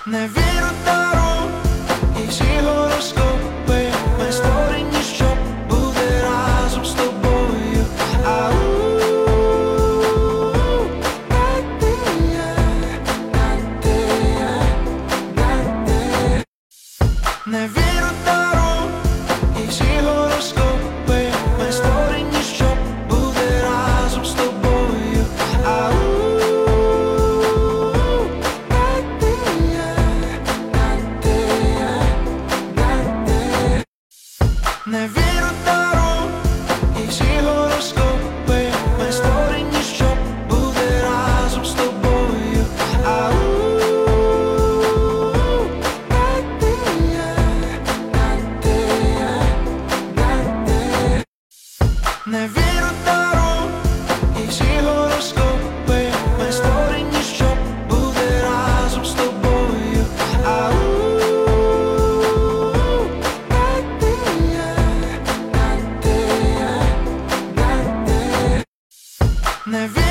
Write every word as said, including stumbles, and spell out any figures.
Не вірю в таро і всі гороскопи. Ми створені, щоб бути разом з тобою. Ау, не вірю в таро і всі гороскопи. Ми створені, щоб бути разом з тобою. Ау, не вірю в таро і всі гороскопи. Ми створені, щоб бути разом з тобою. Ау, не вірю в таро і всі гороскопи. Ми створені, щоб бути разом з тобою. Ау, не вірю.